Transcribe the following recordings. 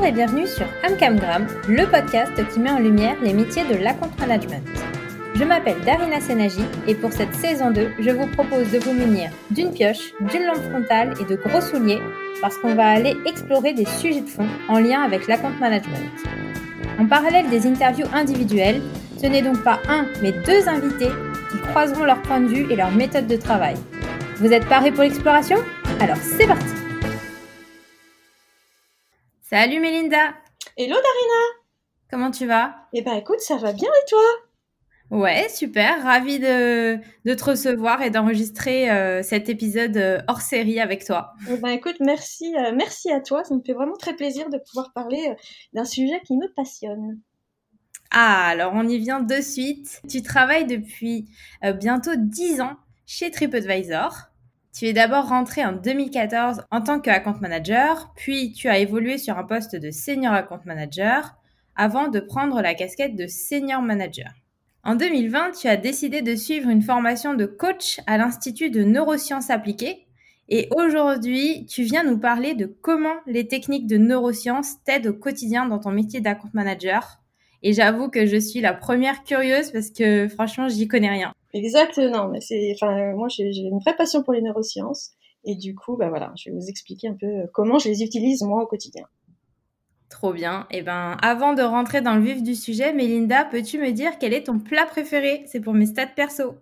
Bonjour et bienvenue sur Amcamgram, le podcast qui met en lumière les métiers de l'account management. Je m'appelle Darina Senaji et pour cette saison 2, je vous propose de vous munir d'une pioche, d'une lampe frontale et de gros souliers parce qu'on va aller explorer des sujets de fond en lien avec l'account management. En parallèle des interviews individuelles, ce n'est donc pas un, mais deux invités qui croiseront leur point de vue et leur méthode de travail. Vous êtes parés pour l'exploration ? Alors c'est parti! Salut Mélinda! Hello Darina! Comment tu vas? Eh ben écoute, ça va bien et toi? Ouais, super, ravie de te recevoir et d'enregistrer cet épisode hors série avec toi. Eh ben écoute, merci à toi, ça me fait vraiment très plaisir de pouvoir parler d'un sujet qui me passionne. Ah, alors on y vient de suite. Tu travailles depuis bientôt 10 ans chez TripAdvisor. Tu es d'abord rentrée en 2014 en tant que account manager, puis tu as évolué sur un poste de senior account manager avant de prendre la casquette de senior manager. En 2020, tu as décidé de suivre une formation de coach à l'Institut de neurosciences appliquées et aujourd'hui, tu viens nous parler de comment les techniques de neurosciences t'aident au quotidien dans ton métier d'account manager. Et j'avoue que je suis la première curieuse parce que franchement, j'y connais rien. Exactement, mais moi j'ai une vraie passion pour les neurosciences et du coup, bah voilà, je vais vous expliquer un peu comment je les utilise moi au quotidien. Trop bien. Et ben, avant de rentrer dans le vif du sujet, Mélinda, peux-tu me dire quel est ton plat préféré? C'est pour mes stats perso.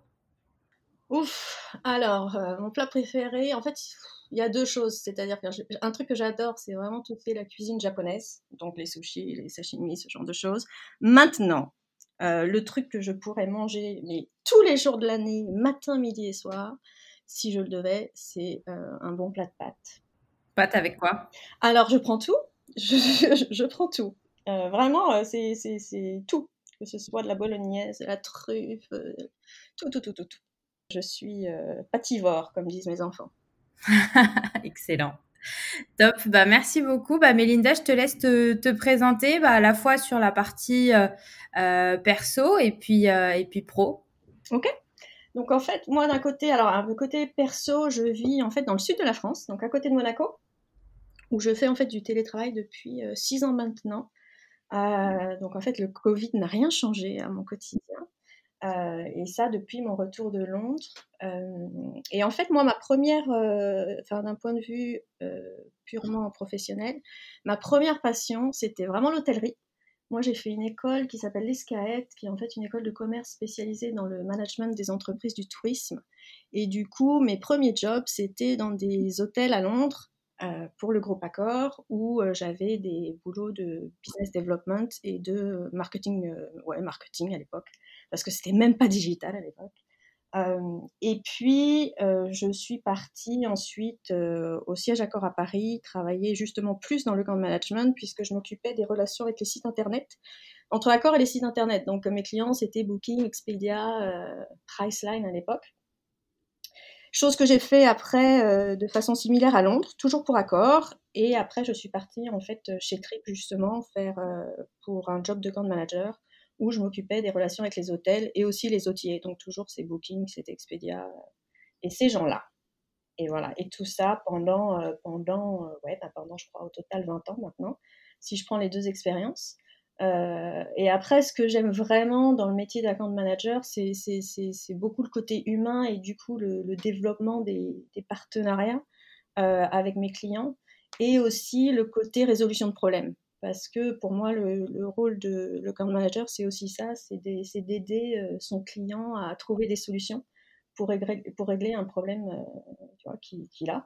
Ouf, alors mon plat préféré, en fait, il y a deux choses, c'est-à-dire qu'un truc que j'adore, c'est vraiment tout ce qui est la cuisine japonaise, donc les sushis, les sashimi, ce genre de choses. Maintenant, le truc que je pourrais manger mais tous les jours de l'année, matin, midi et soir, si je le devais, c'est un bon plat de pâtes. Pâte avec quoi? Alors je prends tout, je prends tout. Vraiment, c'est tout, que ce soit de la bolognaise, de la truffe, tout. Je suis pâtivore, comme disent mes enfants. Excellent. Top. Bah, merci beaucoup. Bah, Mélinda, je te laisse te présenter à la fois sur la partie perso et puis pro. Ok. Donc en fait, moi d'un côté, alors le côté perso, je vis en fait dans le sud de la France, donc à côté de Monaco, où je fais en fait du télétravail depuis 6 ans maintenant. Donc en fait, le Covid n'a rien changé à mon quotidien. Et ça depuis mon retour de Londres. Et en fait, moi, ma première, d'un point de vue purement professionnel, ma première passion, c'était vraiment l'hôtellerie. Moi, j'ai fait une école qui s'appelle l'ESCAET, qui est en fait une école de commerce spécialisée dans le management des entreprises du tourisme. Et du coup, mes premiers jobs, c'était dans des hôtels à Londres, pour le groupe Accor, où j'avais des boulots de business development et de marketing, marketing à l'époque, parce que c'était même pas digital à l'époque. Et puis, je suis partie ensuite au siège Accor à Paris, travailler justement plus dans le camp de management, puisque je m'occupais des relations avec les sites internet, entre Accor et les sites internet. Donc, mes clients, c'était Booking, Expedia, Priceline à l'époque. Chose que j'ai fait après de façon similaire à Londres, toujours pour Accor. Et après, je suis partie en fait chez Trip justement faire pour un job de camp manager où je m'occupais des relations avec les hôtels et aussi les hôteliers. Donc toujours c'est Booking, c'est Expedia et ces gens-là. Et voilà. Et tout ça pendant je crois au total 20 ans maintenant, si je prends les deux expériences. Et après, ce que j'aime vraiment dans le métier d'account manager, c'est beaucoup le côté humain et du coup le développement des partenariats avec mes clients et aussi le côté résolution de problèmes. Parce que pour moi, le rôle de account manager, c'est aussi ça, c'est d'aider son client à trouver des solutions pour régler un problème qu'il a.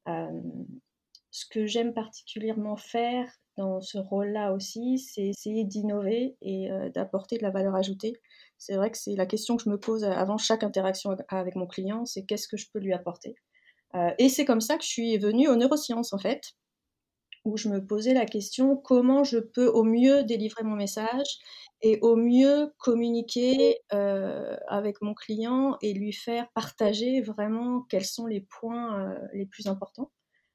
Ce que j'aime particulièrement faire dans ce rôle-là aussi, c'est essayer d'innover et d'apporter de la valeur ajoutée. C'est vrai que c'est la question que je me pose avant chaque interaction avec mon client, c'est qu'est-ce que je peux lui apporter. Et c'est comme ça que je suis venue aux neurosciences en fait, où je me posais la question comment je peux au mieux délivrer mon message et au mieux communiquer avec mon client et lui faire partager vraiment quels sont les points les plus importants.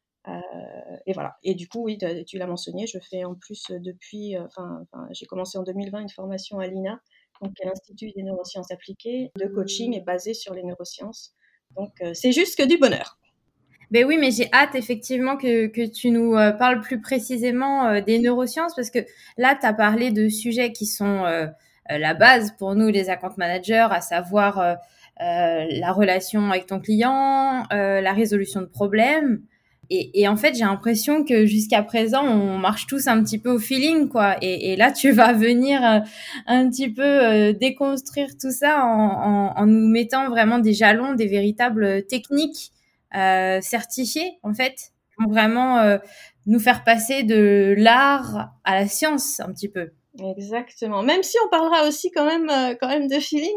Et voilà. Et du coup, oui, tu l'as mentionné, je fais en plus depuis, j'ai commencé en 2020 une formation à l'INA, donc à l'Institut des neurosciences appliquées, de coaching est basé sur les neurosciences. Donc, c'est juste que du bonheur. Ben oui, mais j'ai hâte effectivement que tu nous parles plus précisément des neurosciences parce que là, tu as parlé de sujets qui sont la base pour nous, les account managers, à savoir la relation avec ton client, la résolution de problèmes. Et en fait, j'ai l'impression que jusqu'à présent, on marche tous un petit peu au feeling, quoi. Et là, tu vas venir un petit peu déconstruire tout ça en nous mettant vraiment des jalons, des véritables techniques certifiés, en fait, qui vont vraiment nous faire passer de l'art à la science, un petit peu. Exactement. Même si on parlera aussi quand même de feeling,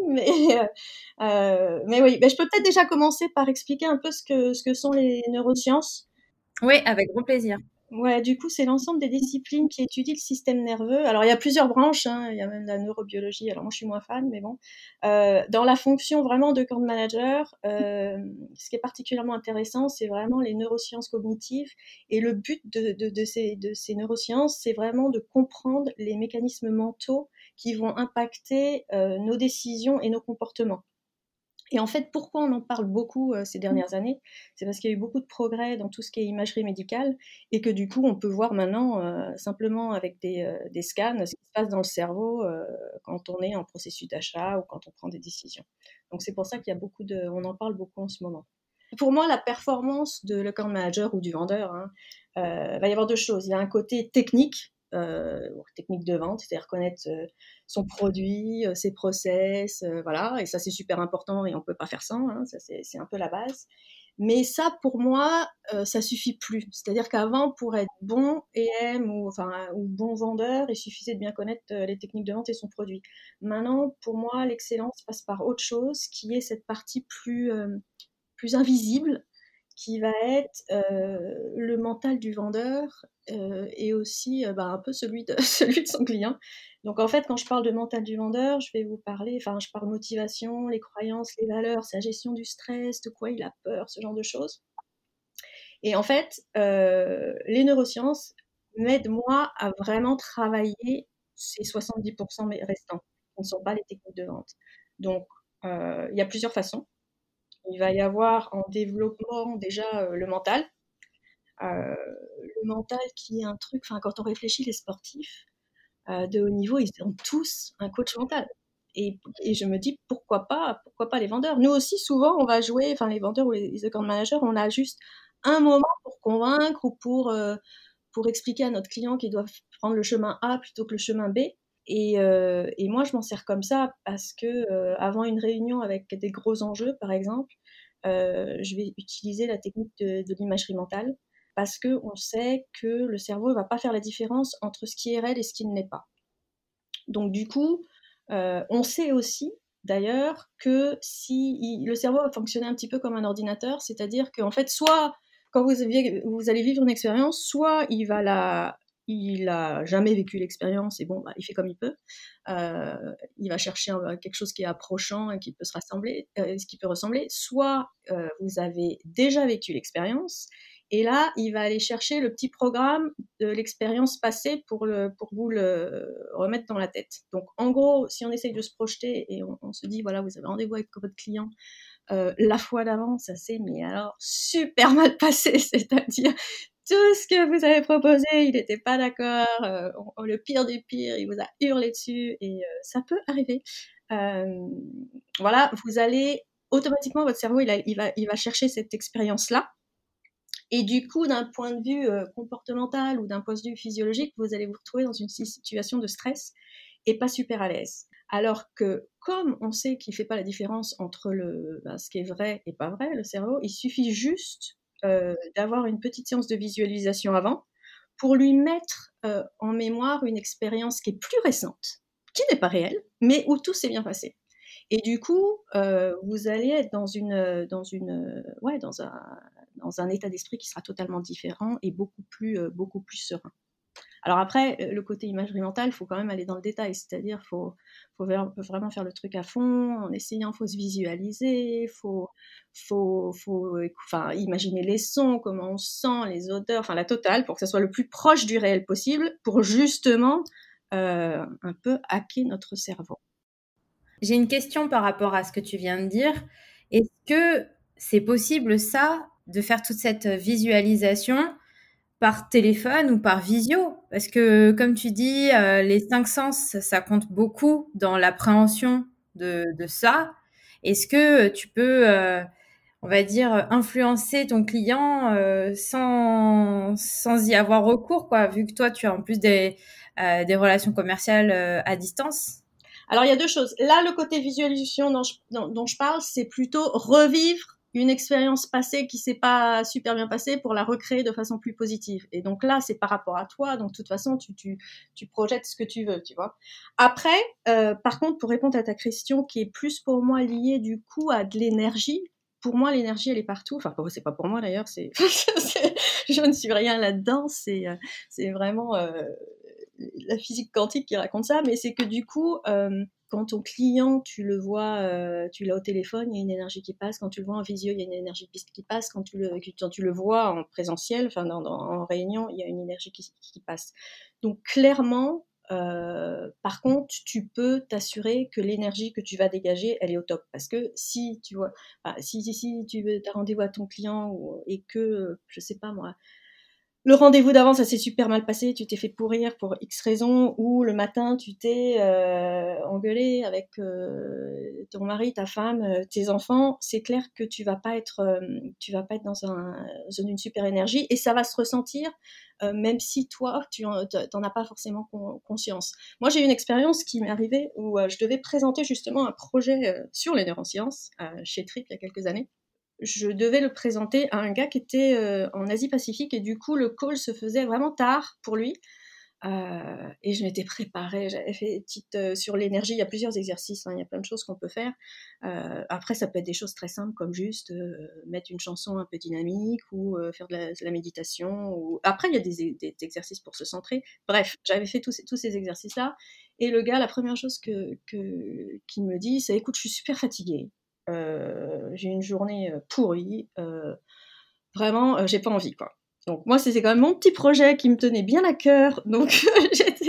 mais oui. Ben, je peux peut-être déjà commencer par expliquer un peu ce que sont les neurosciences. Oui, avec grand plaisir. Ouais, du coup, c'est l'ensemble des disciplines qui étudient le système nerveux. Alors, il y a plusieurs branches, hein, il y a même la neurobiologie. Alors, moi, je suis moins fan, mais bon. Dans la fonction vraiment de camp manager, ce qui est particulièrement intéressant, c'est vraiment les neurosciences cognitives. Et le but de ces neurosciences, c'est vraiment de comprendre les mécanismes mentaux qui vont impacter nos décisions et nos comportements. Et en fait, pourquoi on en parle beaucoup ces dernières années? C'est parce qu'il y a eu beaucoup de progrès dans tout ce qui est imagerie médicale et que du coup, on peut voir maintenant simplement avec des scans ce qui se passe dans le cerveau quand on est en processus d'achat ou quand on prend des décisions. Donc c'est pour ça qu'il y a on en parle beaucoup en ce moment. Pour moi, la performance de l'account manager ou du vendeur, hein, va y avoir deux choses. Il y a un côté technique, technique de vente, c'est-à-dire connaître son produit, ses process, voilà, et ça c'est super important et on peut pas faire sans, hein, ça c'est un peu la base. Mais ça, pour moi, ça suffit plus. C'est-à-dire qu'avant, pour être bon EM ou bon vendeur, il suffisait de bien connaître les techniques de vente et son produit. Maintenant, pour moi, l'excellence passe par autre chose, qui est cette partie plus invisible, qui va être le mental du vendeur et aussi un peu celui de, celui de son client. Donc en fait, quand je parle de mental du vendeur, je vais vous parler, je parle motivation, les croyances, les valeurs, sa gestion du stress, de quoi il a peur, ce genre de choses. Et en fait, les neurosciences m'aident moi à vraiment travailler ces 70% restants, qui ne sont pas les techniques de vente. Donc il y a plusieurs façons. Il va y avoir en développement déjà le mental. Le mental qui est un truc, quand on réfléchit, les sportifs de haut niveau, ils ont tous un coach mental. Et je me dis, pourquoi pas les vendeurs? Nous aussi, souvent, on va jouer, les vendeurs ou les account managers, on a juste un moment pour convaincre ou pour expliquer à notre client qu'il doit prendre le chemin A plutôt que le chemin B. Et moi, je m'en sers comme ça parce que avant une réunion avec des gros enjeux, par exemple, je vais utiliser la technique de l'imagerie mentale parce qu'on sait que le cerveau ne va pas faire la différence entre ce qui est réel et ce qui ne l'est pas. Donc du coup, on sait aussi d'ailleurs que si le cerveau va fonctionner un petit peu comme un ordinateur, c'est-à-dire qu'en fait, soit quand vous allez vivre une expérience, soit il a jamais vécu l'expérience et bon, il fait comme il peut. Il va chercher quelque chose qui est approchant et qui peut ce qui peut ressembler. Soit vous avez déjà vécu l'expérience et là, il va aller chercher le petit programme de l'expérience passée pour vous le remettre dans la tête. Donc, en gros, si on essaye de se projeter et on se dit, voilà, vous avez rendez-vous avec votre client la fois d'avant, ça s'est mais alors super mal passé, c'est-à-dire tout ce que vous avez proposé, il n'était pas d'accord, le pire du pire, il vous a hurlé dessus et ça peut arriver. Voilà, vous allez automatiquement, votre cerveau, il va chercher cette expérience-là. Et du coup, d'un point de vue comportemental ou d'un point de vue physiologique, vous allez vous retrouver dans une situation de stress et pas super à l'aise. Alors que, comme on sait qu'il ne fait pas la différence entre ce qui est vrai et pas vrai, le cerveau, il suffit juste d'avoir une petite séance de visualisation avant pour lui mettre en mémoire une expérience qui est plus récente, qui n'est pas réelle, mais où tout s'est bien passé. Et du coup, vous allez être dans un état d'esprit qui sera totalement différent et beaucoup plus serein. Alors après, le côté imagerie mentale, il faut quand même aller dans le détail, c'est-à-dire faut vraiment faire le truc à fond, en essayant, faut se visualiser, imaginer les sons, comment on sent, les odeurs, la totale, pour que ça soit le plus proche du réel possible, pour justement un peu hacker notre cerveau. J'ai une question par rapport à ce que tu viens de dire. Est-ce que c'est possible ça de faire toute cette visualisation par téléphone ou par visio? Parce que, comme tu dis, les 5 sens, ça compte beaucoup dans l'appréhension de ça. Est-ce que tu peux, on va dire, influencer ton client sans y avoir recours, quoi, vu que toi, tu as en plus des relations commerciales à distance? Alors, il y a deux choses. Là, le côté visualisation dont je parle, c'est plutôt revivre une expérience passée qui s'est pas super bien passée pour la recréer de façon plus positive. Et donc là, c'est par rapport à toi. Donc, de toute façon, tu projettes ce que tu veux, tu vois. Après, par contre, pour répondre à ta question qui est plus pour moi liée du coup à de l'énergie, pour moi, l'énergie, elle est partout. Enfin, c'est pas pour moi d'ailleurs. Je ne suis rien là-dedans. C'est vraiment la physique quantique qui raconte ça, mais c'est que du coup, quand ton client, tu le vois, tu l'as au téléphone, il y a une énergie qui passe. Quand tu le vois en visio, il y a une énergie qui passe. Quand tu le vois en présentiel, enfin en réunion, il y a une énergie qui passe. Donc clairement, par contre, tu peux t'assurer que l'énergie que tu vas dégager, elle est au top. Parce que si tu vois, si tu as rendez-vous à ton client et que, je sais pas moi, le rendez-vous d'avant, ça s'est super mal passé, tu t'es fait pourrir pour X raison, ou le matin, tu t'es engueulé avec ton mari, ta femme, tes enfants, c'est clair que tu vas pas être dans une super énergie, et ça va se ressentir, même si toi, t'en as pas forcément conscience. Moi, j'ai eu une expérience qui m'est arrivée où je devais présenter justement un projet sur les neurosciences chez Trip il y a quelques années. Je devais le présenter à un gars qui était en Asie-Pacifique, et du coup le call se faisait vraiment tard pour lui, et je m'étais préparée, j'avais fait des petites sur l'énergie, il y a plusieurs exercices, hein, il y a plein de choses qu'on peut faire. Après ça peut être des choses très simples comme juste mettre une chanson un peu dynamique, ou faire de la méditation, ou après il y a des exercices pour se centrer. Bref, j'avais fait tous ces exercices là, et le gars, la première chose qu'il me dit, c'est: écoute, je suis super fatiguée, j'ai une journée pourrie, vraiment, j'ai pas envie, quoi. Donc moi, c'était quand même mon petit projet qui me tenait bien à cœur, donc j'étais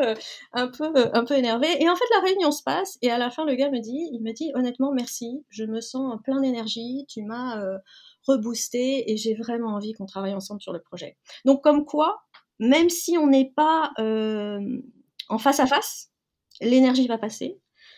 un peu énervée. Et en fait, la réunion se passe, et à la fin, le gars il me dit: honnêtement, merci, je me sens plein d'énergie, tu m'as reboosté, et j'ai vraiment envie qu'on travaille ensemble sur le projet. Donc comme quoi, même si on n'est pas en face à face, l'énergie va passer.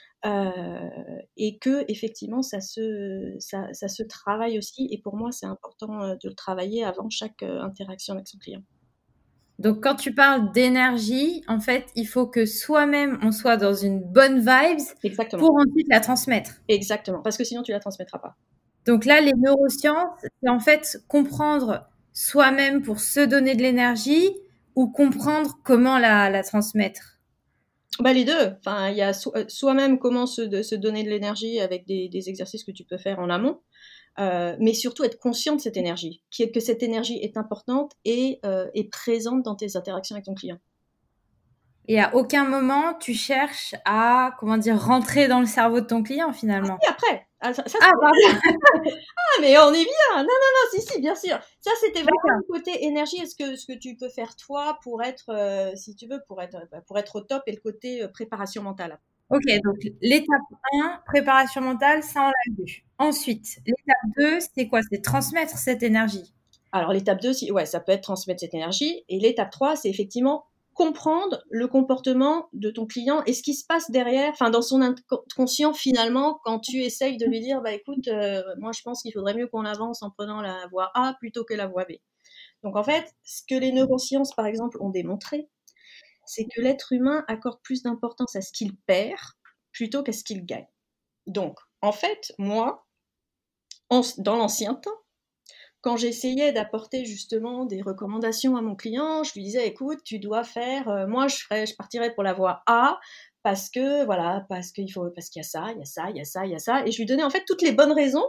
Et que effectivement ça se travaille aussi, et pour moi c'est important de le travailler avant chaque interaction avec son client. Donc, quand tu parles d'énergie, en fait, il faut que soi-même, on soit dans une bonne vibes Exactement, pour ensuite la transmettre. exactement, parce que sinon tu la transmettras pas. Donc là, les neurosciences, c'est en fait comprendre soi-même pour se donner de l'énergie ou comprendre comment la transmettre. Bah les deux, enfin il y a soi-même comment se donner de l'énergie avec des exercices que tu peux faire en amont, mais surtout être conscient de cette énergie, que cette énergie est importante et est présente dans tes interactions avec ton client. Et à aucun moment, tu cherches à, comment dire, rentrer dans le cerveau de ton client finalement. Et après, ça Ah, c'est... pardon, Ah, mais on est bien. Non, non, non, si, bien sûr. Ça, c'était vraiment d'accord. le côté énergie. Ce que tu peux faire toi pour être, si tu veux, pour être au top, et le côté préparation mentale. Ok, donc l'étape 1, préparation mentale, ça on l'a vu. Ensuite, l'étape 2, c'est quoi? C'est transmettre cette énergie. Alors, l'étape 2, ouais, ça peut être transmettre cette énergie. Et l'étape 3, c'est effectivement comprendre le comportement de ton client et ce qui se passe derrière, enfin, dans son inconscient finalement, quand tu essayes de lui dire, bah écoute, moi je pense qu'il faudrait mieux qu'on avance en prenant la voie A plutôt que la voie B. Donc en fait, ce que les neurosciences, par exemple, ont démontré, c'est que l'être humain accorde plus d'importance à ce qu'il perd plutôt qu'à ce qu'il gagne. Donc, en fait, moi, dans l'ancien temps, quand j'essayais d'apporter justement des recommandations à mon client, je lui disais: écoute, tu dois faire, moi je partirais pour la voie A, parce que voilà, parce qu'il y a ça, il y a ça, il y a ça, il y a ça, et je lui donnais en fait toutes les bonnes raisons,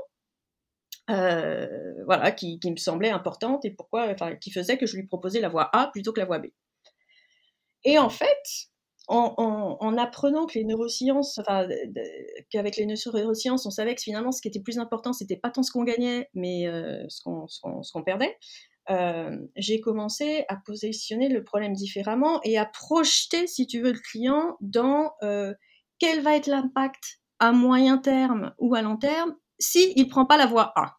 voilà, qui me semblaient importantes, et enfin, qui faisaient que je lui proposais la voie A plutôt que la voie B. Et en fait, en apprenant que les neurosciences, enfin, qu'avec les neurosciences, on savait que finalement, ce qui était plus important, c'était pas tant ce qu'on gagnait, mais ce qu'on perdait. J'ai commencé à positionner le problème différemment et à projeter, si tu veux, le client dans quel va être l'impact à moyen terme ou à long terme s'il ne prend pas la voie A.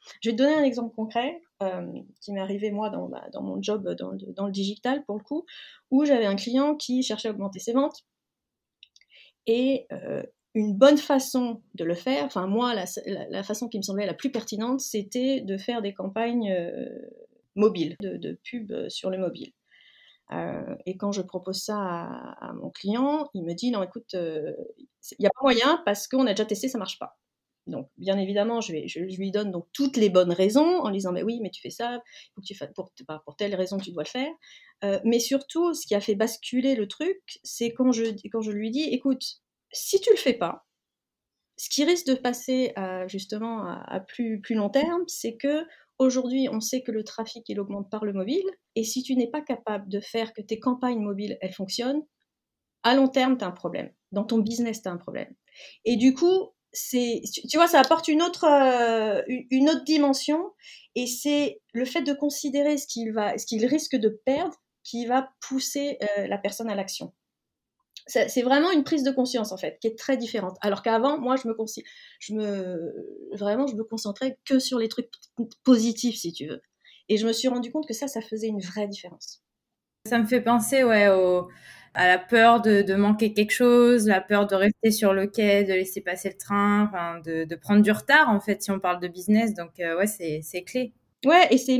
Je vais te donner un exemple concret qui m'est arrivé moi dans mon job dans le digital pour le coup, où j'avais un client qui cherchait à augmenter ses ventes et une bonne façon de le faire, enfin moi la façon qui me semblait la plus pertinente, c'était de faire des campagnes mobiles, de pub sur le mobile. Et quand je propose ça à mon client, il me dit non écoute, il n'y a pas moyen parce qu'on a déjà testé, ça marche pas. Donc, bien évidemment, je lui donne donc toutes les bonnes raisons en lui disant, mais oui, mais tu fais ça, faut que tu fasses pour telle raison, tu dois le faire. Mais surtout, ce qui a fait basculer le truc, c'est quand je lui dis, écoute, si tu le fais pas, ce qui risque de passer justement à plus long terme, c'est que aujourd'hui, on sait que le trafic, il augmente par le mobile, et si tu n'es pas capable de faire que tes campagnes mobiles, elles fonctionnent, à long terme, tu as un problème. Dans ton business, tu as un problème. Et du coup, tu vois, ça apporte une autre dimension, et c'est le fait de considérer ce qu'il risque de perdre qui va pousser la personne à l'action. C'est vraiment une prise de conscience en fait qui est très différente. Alors qu'avant, moi, je me concentrais que sur les trucs positifs, si tu veux. Et je me suis rendu compte que ça faisait une vraie différence. Ça me fait penser à la peur de manquer quelque chose, la peur de rester sur le quai, de laisser passer le train, enfin de prendre du retard en fait si on parle de business. Donc ouais, c'est clé. Ouais, et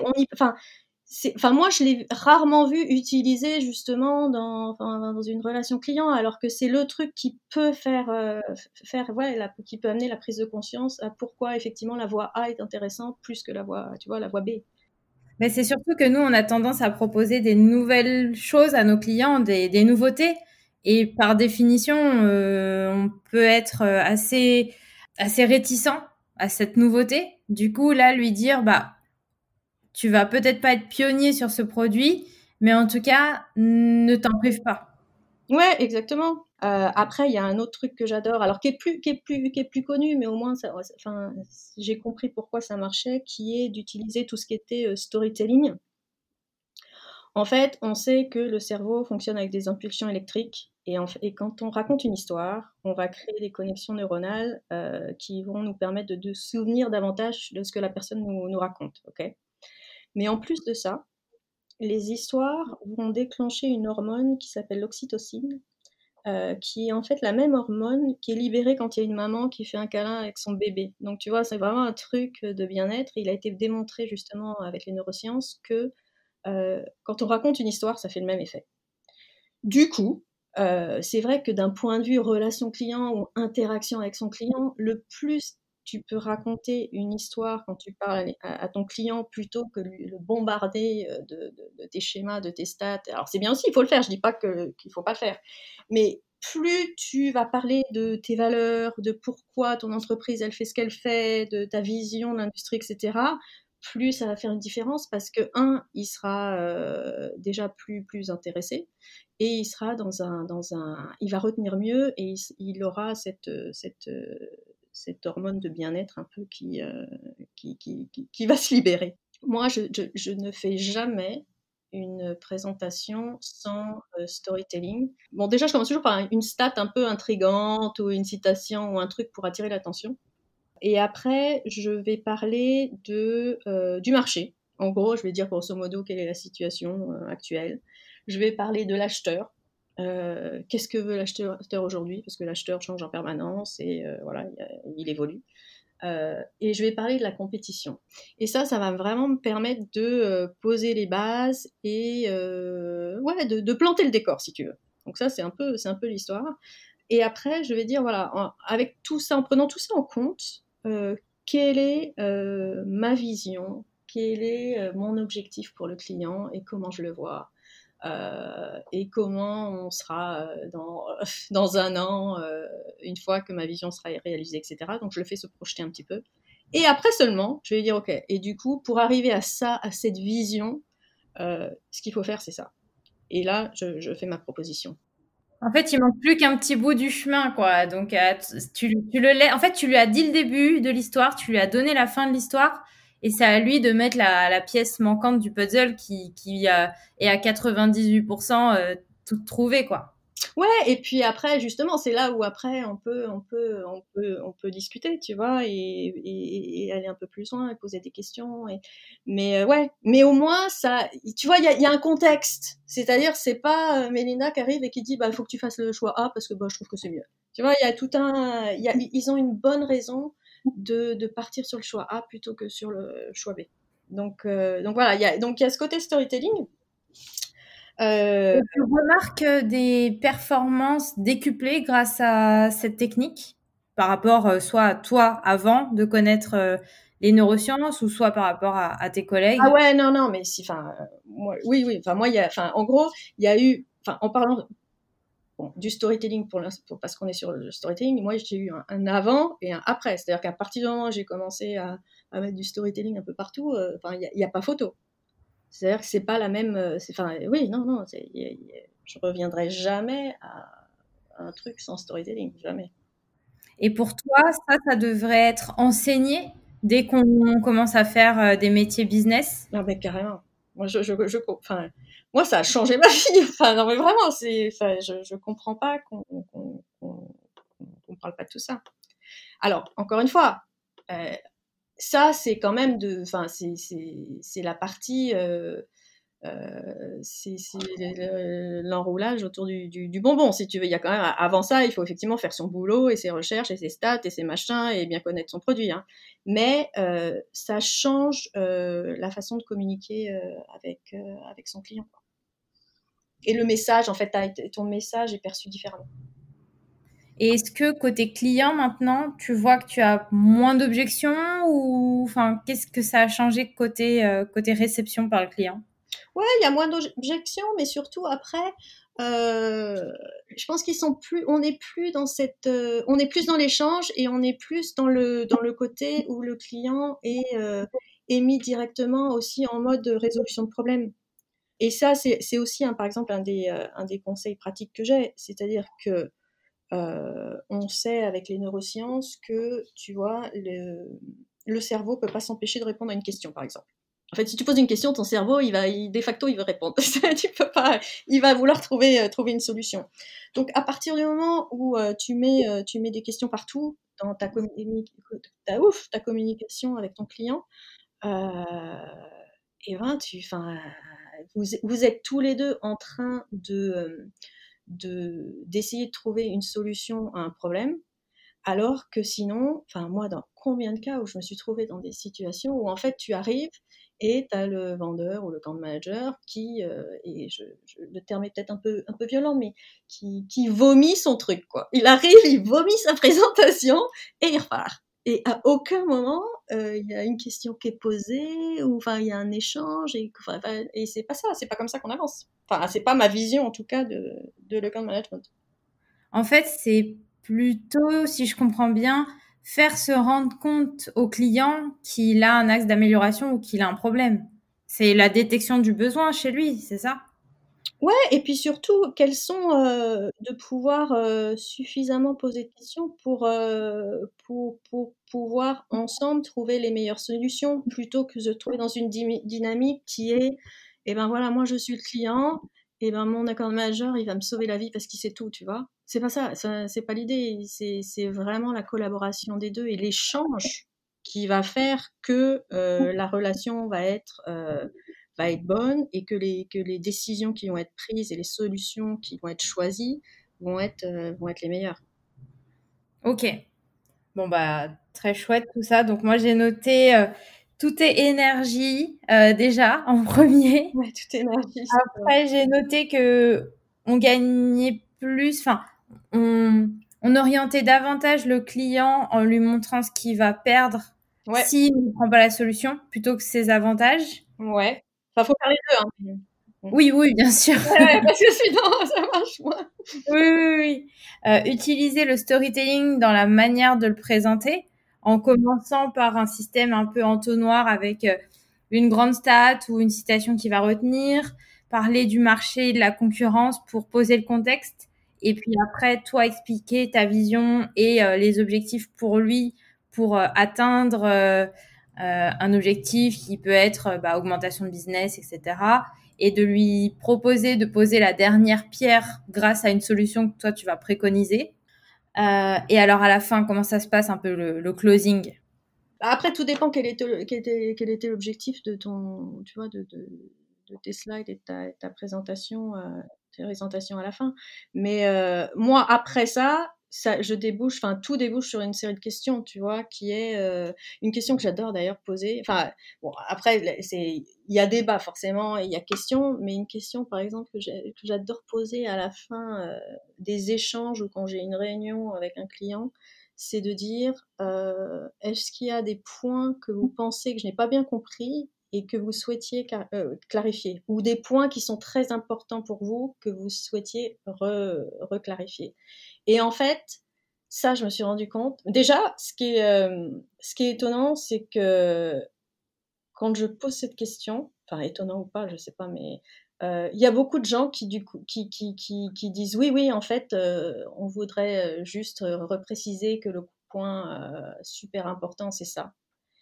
moi je l'ai rarement vu utilisé justement dans une relation client, alors que c'est le truc qui peut qui peut amener la prise de conscience à pourquoi effectivement la voie A est intéressante plus que la voie B. Mais c'est surtout que nous, on a tendance à proposer des nouvelles choses à nos clients, des nouveautés. Et par définition, on peut être assez réticent à cette nouveauté. Du coup, là, lui dire, bah, tu vas peut-être pas être pionnier sur ce produit, mais en tout cas, ne t'en prive pas. Ouais, exactement. Après, il y a un autre truc que j'adore, alors qui est plus connu, mais au moins, enfin, j'ai compris pourquoi ça marchait, qui est d'utiliser tout ce qui était storytelling. En fait, on sait que le cerveau fonctionne avec des impulsions électriques, et quand on raconte une histoire, on va créer des connexions neuronales qui vont nous permettre de souvenir davantage de ce que la personne nous raconte. Ok. Mais en plus de ça, les histoires vont déclencher une hormone qui s'appelle l'oxytocine, qui est en fait la même hormone qui est libérée quand il y a une maman qui fait un câlin avec son bébé. Donc tu vois, c'est vraiment un truc de bien-être. Il a été démontré justement avec les neurosciences que quand on raconte une histoire, ça fait le même effet. Du coup, c'est vrai que d'un point de vue relation client ou interaction avec son client, le plus tu peux raconter une histoire quand tu parles à ton client plutôt que le bombarder de tes schémas, de tes stats. Alors c'est bien aussi, il faut le faire, je dis pas qu'il ne faut pas le faire, mais plus tu vas parler de tes valeurs, de pourquoi ton entreprise elle fait ce qu'elle fait, de ta vision de l'industrie, etc., plus ça va faire une différence parce que, il sera déjà plus intéressé, et il sera il va retenir mieux, et il aura cette hormone de bien-être un peu qui va se libérer. Moi, je ne fais jamais une présentation sans storytelling. Bon, déjà, je commence toujours par une stat un peu intrigante ou une citation ou un truc pour attirer l'attention. Et après, je vais parler du marché. En gros, je vais dire grosso modo quelle est la situation actuelle. Je vais parler de l'acheteur. Qu'est-ce que veut l'acheteur aujourd'hui? Parce que l'acheteur change en permanence et voilà, il évolue. Et je vais parler de la compétition. Et ça va vraiment me permettre de poser les bases et de planter le décor, si tu veux. Donc ça, c'est un peu l'histoire. Et après, je vais dire, voilà, avec tout ça, en prenant tout ça en compte, quelle est ma vision, quel est mon objectif pour le client et comment je le vois, et comment on sera dans un an, une fois que ma vision sera réalisée, etc. Donc je le fais se projeter un petit peu. Et après seulement, je vais dire, ok, et du coup, pour arriver à cette vision, ce qu'il faut faire, c'est ça. Et là, je fais ma proposition. En fait, il manque plus qu'un petit bout du chemin, quoi. Donc, en fait, tu lui as dit le début de l'histoire, tu lui as donné la fin de l'histoire, et c'est à lui de mettre la pièce manquante du puzzle qui est à 98% toute trouvée, quoi. Ouais, et puis après, justement, c'est là où après on peut discuter, tu vois, et aller un peu plus loin, et poser des questions. Mais ouais, mais au moins ça, tu vois, il y a un contexte. C'est-à-dire, c'est pas Mélina qui arrive et qui dit, bah, il faut que tu fasses le choix A parce que bah, je trouve que c'est mieux. Tu vois, il y a tout un, ils ont une bonne raison de partir sur le choix A plutôt que sur le choix B. Donc voilà, il y a ce côté storytelling. Et tu remarques des performances décuplées grâce à cette technique par rapport soit à toi avant de connaître les neurosciences ou soit par rapport à tes Ah collègues? ouais, non, non, mais si, enfin, moi, oui, oui, enfin, moi, enfin, en gros, il y a eu, enfin, en parlant bon, du storytelling parce qu'on est sur le storytelling, moi, j'ai eu un avant et un après. C'est-à-dire qu'à partir du moment où j'ai commencé à mettre du storytelling un peu partout, enfin, il y a pas photo. C'est-à-dire que c'est pas la même, enfin, oui, non, non, je reviendrai jamais à un truc sans storytelling, jamais. Et pour toi, ça devrait être enseigné dès qu'on commence à faire des métiers business? Non, mais carrément. Moi, enfin, moi, ça a changé ma vie. Enfin, non, mais vraiment, enfin, je comprends pas qu'on parle pas de tout ça. Alors, encore une fois, euh, ça, c'est quand même enfin, c'est la partie, c'est l'enroulage autour du bonbon, si tu veux. Il y a quand même, avant ça, il faut effectivement faire son boulot et ses recherches et ses stats et ses machins et bien connaître son produit. Hein. Mais ça change la façon de communiquer avec son client. Et le message, en fait, ton message est perçu différemment. Et est-ce que côté client maintenant, tu vois que tu as moins d'objections ou enfin qu'est-ce que ça a changé côté réception par le client? Ouais, il y a moins d'objections, mais surtout après, je pense qu'ils sont plus, on est plus dans on est plus dans l'échange et on est plus dans le côté où le client est mis directement aussi en mode résolution de problème. Et ça, c'est aussi, par exemple, un des conseils pratiques que j'ai, c'est-à-dire que on sait avec les neurosciences que, tu vois, le cerveau peut pas s'empêcher de répondre à une question, par exemple. En fait, si tu poses une question, ton cerveau, de facto, il veut répondre. Tu peux pas, il va vouloir trouver une solution. Donc, à partir du moment où tu mets des questions partout dans ta communication avec ton client, et ben, vous êtes tous les deux en train d'essayer de trouver une solution à un problème, alors que sinon, enfin moi, dans combien de cas où je me suis trouvée dans des situations où en fait tu arrives et tu as le vendeur ou le camp manager qui, et le terme est peut-être un peu violent, mais qui vomit son truc, quoi. Il arrive, il vomit sa présentation et il repart. Et à aucun moment, il y a une question qui est posée, ou enfin il y a un échange, et c'est pas ça, c'est pas comme ça qu'on avance. Enfin, c'est pas ma vision en tout cas de le camp management. En fait, c'est plutôt, si je comprends bien, faire se rendre compte au client qu'il a un axe d'amélioration ou qu'il a un problème. C'est la détection du besoin chez lui, c'est ça? Ouais, et puis surtout, quels sont, de pouvoir suffisamment poser de questions pour pouvoir ensemble trouver les meilleures solutions, plutôt que de se trouver dans une dynamique qui est, eh ben voilà, moi je suis le client, et ben mon account manager il va me sauver la vie parce qu'il sait tout, tu vois. C'est pas ça, c'est pas l'idée, c'est vraiment la collaboration des deux et l'échange qui va faire que la relation va être bonne et que les décisions qui vont être prises et les solutions qui vont être choisies vont être les meilleures. Ok. Bon, bah, très chouette tout ça. Donc, moi, j'ai noté tout est énergie déjà en premier. Ouais, toute énergie. Après, j'ai noté que on gagnait plus, enfin, on, on orientait davantage le client en lui montrant ce qu'il va perdre Ouais, s'il ne prend pas la solution plutôt que ses avantages. ouais. Enfin, faut faire les deux, hein. Oui, oui, bien sûr. Ouais, parce que sinon, ça marche moins. Oui, oui, oui. Utiliser le storytelling dans la manière de le présenter, en commençant par un système un peu entonnoir avec une grande stat ou une citation qui va retenir, parler du marché et de la concurrence pour poser le contexte, et puis après, toi expliquer ta vision et les objectifs pour lui pour atteindre un objectif qui peut être bah, augmentation de business, etc. et de lui proposer de poser la dernière pierre grâce à une solution que toi, tu vas préconiser. Et alors, à la fin, comment ça se passe un peu le closing? Après, tout dépend quel était l'objectif de ton, tu vois, de tes slides et de ta présentation, tes présentations à la fin. Mais moi, après ça, je débouche, enfin, tout débouche sur une série de questions, tu vois, qui est une question que j'adore d'ailleurs poser. Enfin, bon, après, il y a débat forcément, et il y a question, mais une question, par exemple, que j'adore poser à la fin des échanges ou quand j'ai une réunion avec un client, c'est de dire est-ce qu'il y a des points que vous pensez que je n'ai pas bien compris et que vous souhaitiez clarifier, ou des points qui sont très importants pour vous que vous souhaitiez reclarifier. Et en fait, ça, je me suis rendu compte. Déjà, ce qui est étonnant, c'est que quand je pose cette question, enfin étonnant ou pas, je sais pas, mais il y a beaucoup de gens qui du coup qui disent oui oui en fait on voudrait juste repréciser que le point super important c'est ça.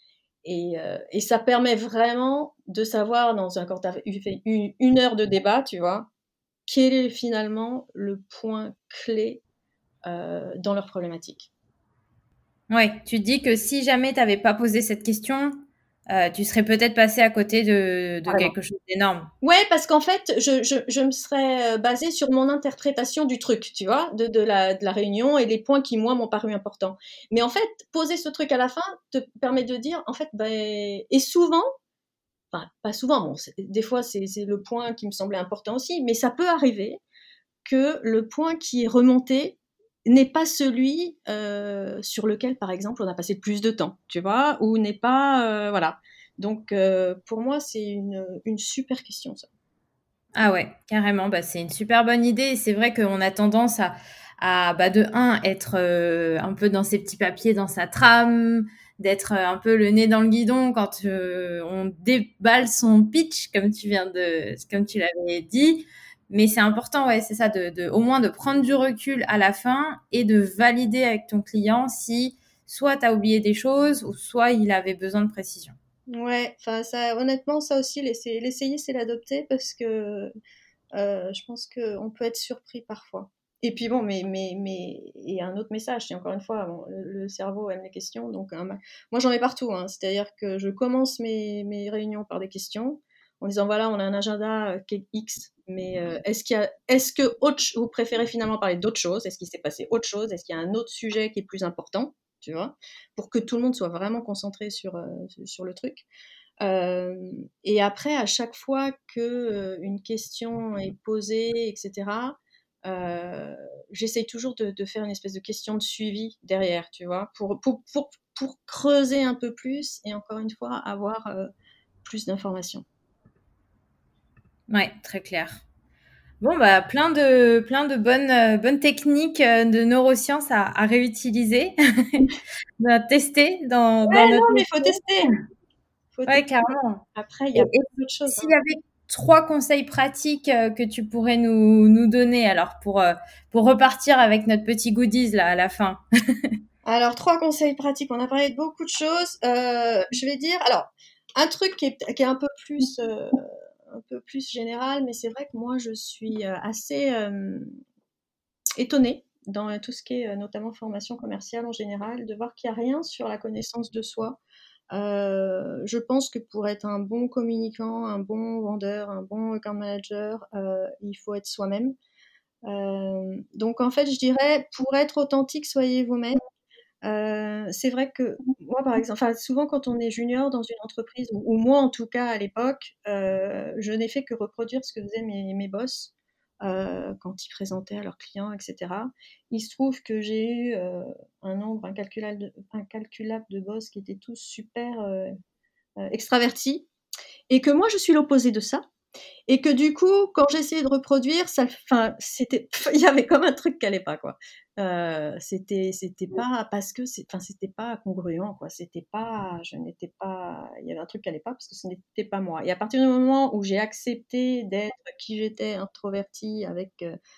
Et ça permet vraiment de savoir quand tu as fait une heure de débat, tu vois, quel est finalement le point clé dans leur problématique. Ouais, tu te dis que si jamais tu n'avais pas posé cette question, tu serais peut-être passé à côté de quelque chose d'énorme. Ouais, parce qu'en fait, je me serais basée sur mon interprétation du truc, tu vois, de la réunion et les points qui, moi, m'ont paru importants. Mais en fait, poser ce truc à la fin te permet de dire, en fait, ben, et souvent, enfin, pas souvent, bon, des fois, c'est le point qui me semblait important aussi, mais ça peut arriver que le point qui est remonté n'est pas celui sur lequel, par exemple, on a passé plus de temps, tu vois, ou n'est pas, voilà. Donc, pour moi, c'est une super question, ça. Ah ouais, carrément. Bah, c'est une super bonne idée. Et c'est vrai qu'on a tendance à bah, de un, être un peu dans ses petits papiers, dans sa trame, d'être un peu le nez dans le guidon quand on déballe son pitch, comme tu l'avais dit. Mais c'est important, ouais, c'est ça, au moins de prendre du recul à la fin et de valider avec ton client si soit tu as oublié des choses ou soit il avait besoin de précision. Ouais, enfin ça, honnêtement, ça aussi, l'essayer, c'est l'adopter parce que je pense qu'on peut être surpris parfois. Et puis bon, et un autre message, c'est encore une fois, bon, le cerveau aime les questions, donc moi j'en ai partout, hein, c'est-à-dire que je commence mes réunions par des questions en disant voilà, on a un agenda qui est X, mais est-ce que vous préférez finalement parler d'autre chose? Est-ce qu'il s'est passé autre chose? Est-ce qu'il y a un autre sujet qui est plus important? Tu vois, pour que tout le monde soit vraiment concentré sur le truc. Et après, à chaque fois que une question est posée, etc., j'essaye toujours de faire une espèce de question de suivi derrière, tu vois, pour creuser un peu plus et encore une fois avoir plus d'informations. Ouais, très clair. Bon, bah, plein de bonnes techniques de neurosciences à réutiliser, à tester dans Ouais, non, notre mais faut métier. tester. Faut Ouais, tester. carrément. Après, il y a Et plein d'autres choses, s'il hein. y avait trois conseils pratiques que tu pourrais nous donner, alors pour repartir avec notre petit goodies là à la fin. Alors, trois conseils pratiques. On a parlé de beaucoup de choses. Je vais dire, alors, un truc qui est un peu plus général, mais c'est vrai que moi, je suis assez étonnée dans tout ce qui est notamment formation commerciale en général, de voir qu'il n'y a rien sur la connaissance de soi. Je pense que pour être un bon communicant, un bon vendeur, un bon account manager, il faut être soi-même. Donc en fait, je dirais, pour être authentique, soyez vous-même. C'est vrai que moi, par exemple, enfin, souvent quand on est junior dans une entreprise, ou moi en tout cas à l'époque, je n'ai fait que reproduire ce que faisaient mes boss quand ils présentaient à leurs clients, etc. Il se trouve que j'ai eu un nombre incalculable de boss qui étaient tous super extravertis, et que moi je suis l'opposé de ça. Et que du coup, quand j'essayais de reproduire, ça, enfin, c'était, il y avait comme un truc qui allait pas, quoi. C'était pas parce que enfin, c'était pas congruent, quoi. C'était pas, je n'étais pas, il y avait un truc qui allait pas parce que ce n'était pas moi. Et à partir du moment où j'ai accepté d'être qui j'étais, introvertie, avec,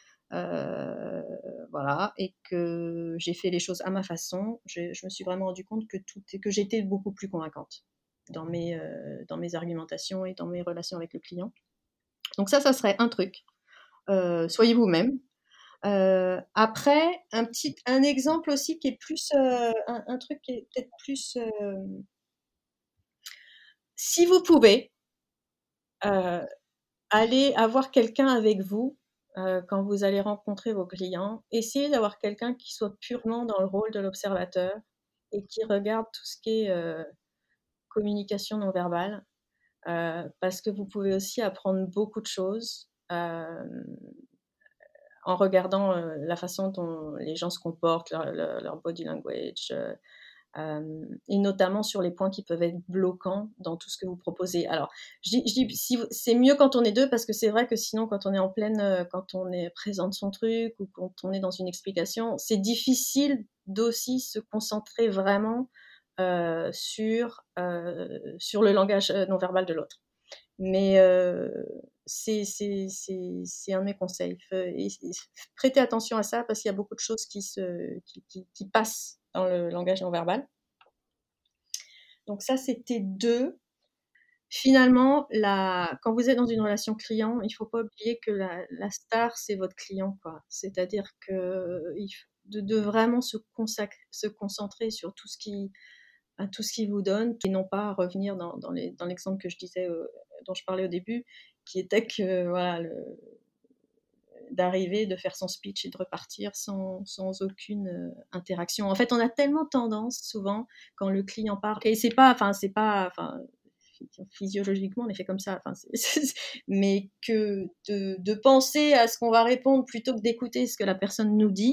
voilà, et que j'ai fait les choses à ma façon, je me suis vraiment rendu compte que j'étais beaucoup plus convaincante dans mes argumentations et dans mes relations avec le client. Donc ça serait un truc. Soyez vous-même. Après, un exemple aussi qui est plus un truc qui est peut-être plus si vous pouvez aller avoir quelqu'un avec vous quand vous allez rencontrer vos clients, essayez d'avoir quelqu'un qui soit purement dans le rôle de l'observateur et qui regarde tout ce qui est communication non verbale, parce que vous pouvez aussi apprendre beaucoup de choses en regardant la façon dont les gens se comportent, leur body language, et notamment sur les points qui peuvent être bloquants dans tout ce que vous proposez. Alors, je dis si c'est mieux quand on est deux, parce que c'est vrai que sinon, quand on est en pleine, quand on est présente son truc ou quand on est dans une explication, c'est difficile d'aussi se concentrer vraiment sur le langage non verbal de l'autre. Mais c'est un de mes conseils. Prêtez attention à ça parce qu'il y a beaucoup de choses qui passent dans le langage non verbal. Donc ça, c'était 2. Finalement, quand vous êtes dans une relation client, il ne faut pas oublier que la star, c'est votre client, quoi. C'est-à-dire que de vraiment se concentrer sur tout ce qui vous donne et non pas revenir dans l'exemple que je disais, dont je parlais au début, qui était que voilà, d'arriver, de faire son speech et de repartir sans aucune interaction. En fait, on a tellement tendance souvent quand le client parle, et c'est pas, physiologiquement on est fait comme ça, mais que de penser à ce qu'on va répondre plutôt que d'écouter ce que la personne nous dit,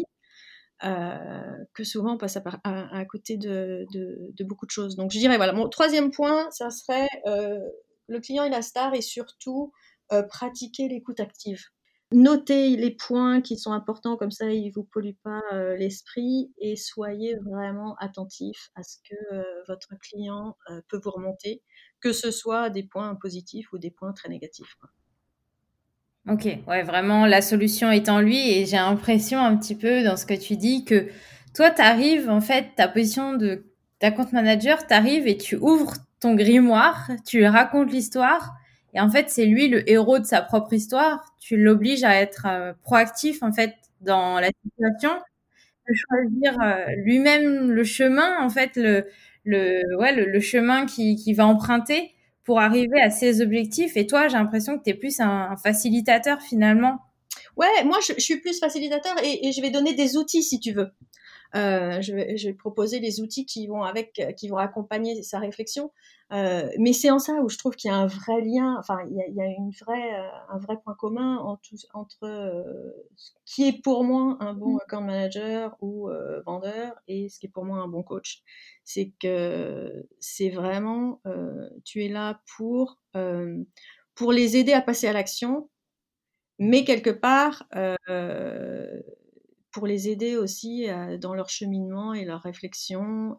que souvent on passe à côté de beaucoup de choses. Donc je dirais, voilà, mon troisième point, ça serait le client est la star et surtout pratiquer l'écoute active. Notez les points qui sont importants, comme ça ils ne vous polluent pas l'esprit, et soyez vraiment attentif à ce que votre client peut vous remonter, que ce soit des points positifs ou des points très négatifs, quoi. Ok, ouais, vraiment, la solution est en lui et j'ai l'impression un petit peu dans ce que tu dis que toi, t'arrives, en fait, ta position de d'account manager, t'arrives et tu ouvres ton grimoire, tu lui racontes l'histoire et en fait, c'est lui le héros de sa propre histoire. Tu l'obliges à être proactif, en fait, dans la situation, de choisir lui-même le chemin, en fait, le chemin qui va emprunter pour arriver à ses objectifs. Et toi, j'ai l'impression que tu es plus un facilitateur finalement. Ouais, moi je suis plus facilitateur et je vais donner des outils si tu veux. Je vais proposer les outils qui vont accompagner sa réflexion. Mais c'est en ça où je trouve qu'il y a un vrai lien, enfin il y a un vrai point commun entre ce qui est pour moi un bon account manager ou vendeur et ce qui est pour moi un bon coach. C'est que c'est vraiment, tu es là pour les aider à passer à l'action, mais quelque part pour les aider aussi dans leur cheminement et leur réflexion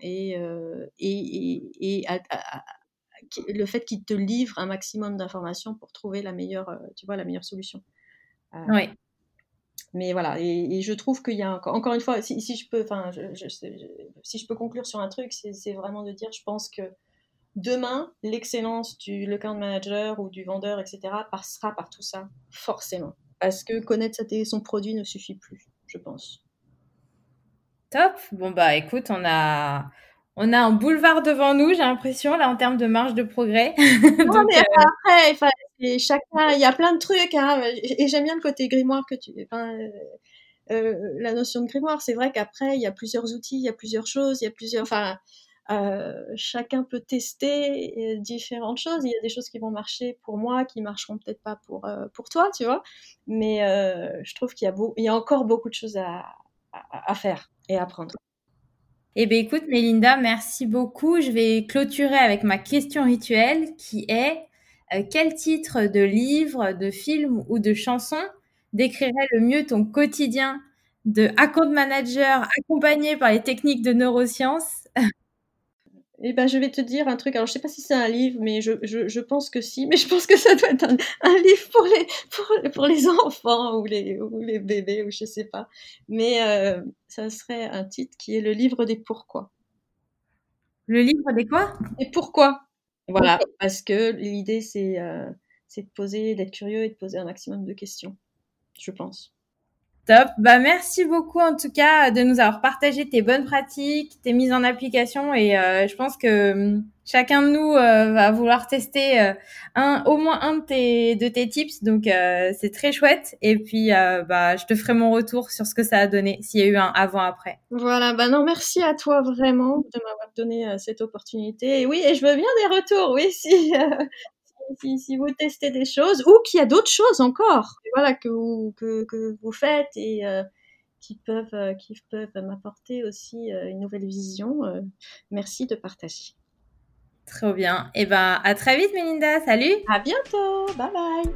et le fait qu'ils te livrent un maximum d'informations pour trouver la meilleure solution. Oui. Mais voilà, et je trouve qu'il y a encore une fois, si je peux, si je peux conclure sur un truc, c'est vraiment de dire, je pense que demain, l'excellence du account manager ou du vendeur, etc., passera par tout ça, forcément. Parce que connaître son produit ne suffit plus, je pense. Top. Bon, bah écoute, on a un boulevard devant nous, j'ai l'impression, là, en termes de marge de progrès. Non, Donc, mais après, chacun, il y a plein de trucs, hein, et j'aime bien le côté grimoire la notion de grimoire. C'est vrai qu'après, il y a plusieurs outils, il y a plusieurs choses, il y a chacun peut tester différentes choses. Il y a des choses qui vont marcher pour moi, qui marcheront peut-être pas pour toi, tu vois. Mais je trouve il y a encore beaucoup de choses à faire et à apprendre. eh bien, écoute, Mélinda, merci beaucoup. Je vais clôturer avec ma question rituelle qui est quel titre de livre, de film ou de chanson décrirait le mieux ton quotidien de account manager accompagné par les techniques de neurosciences? Eh ben, je vais te dire un truc. Alors, je sais pas si c'est un livre, mais je pense que si. Mais je pense que ça doit être un livre pour les enfants ou les bébés, ou je sais pas. Mais ça serait un titre qui est le livre des pourquoi. Le livre des quoi? Et pourquoi? Voilà, Ok. parce que l'idée, c'est c'est d'être curieux et de poser un maximum de questions, je pense. Top. Bah, merci beaucoup, en tout cas, de nous avoir partagé tes bonnes pratiques, tes mises en application. Et je pense que chacun de nous va vouloir tester au moins un de tes tips. Donc, c'est très chouette. Et puis, je te ferai mon retour sur ce que ça a donné, s'il y a eu un avant-après. Voilà. Non, merci à toi vraiment de m'avoir donné cette opportunité. Et oui, et je veux bien des retours, oui, si vous testez des choses ou qu'il y a d'autres choses encore, voilà, que vous faites et qui peuvent m'apporter aussi une nouvelle vision. Merci de partager. Trop bien. Et à très vite, Mélinda. Salut. À bientôt. Bye bye.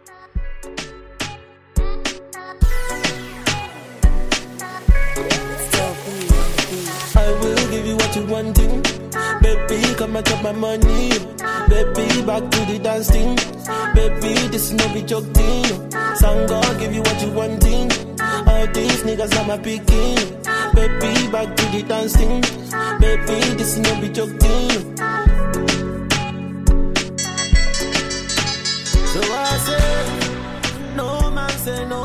I will give you what you wanting. Baby, come and chop my money. Baby, back to the dance thing. Baby, this is no be joke thing. Sangha, give you what you wanting. All these niggas are my picking. Baby, back to the dance thing. Baby, this is no be joke thing. So I say, no man say no.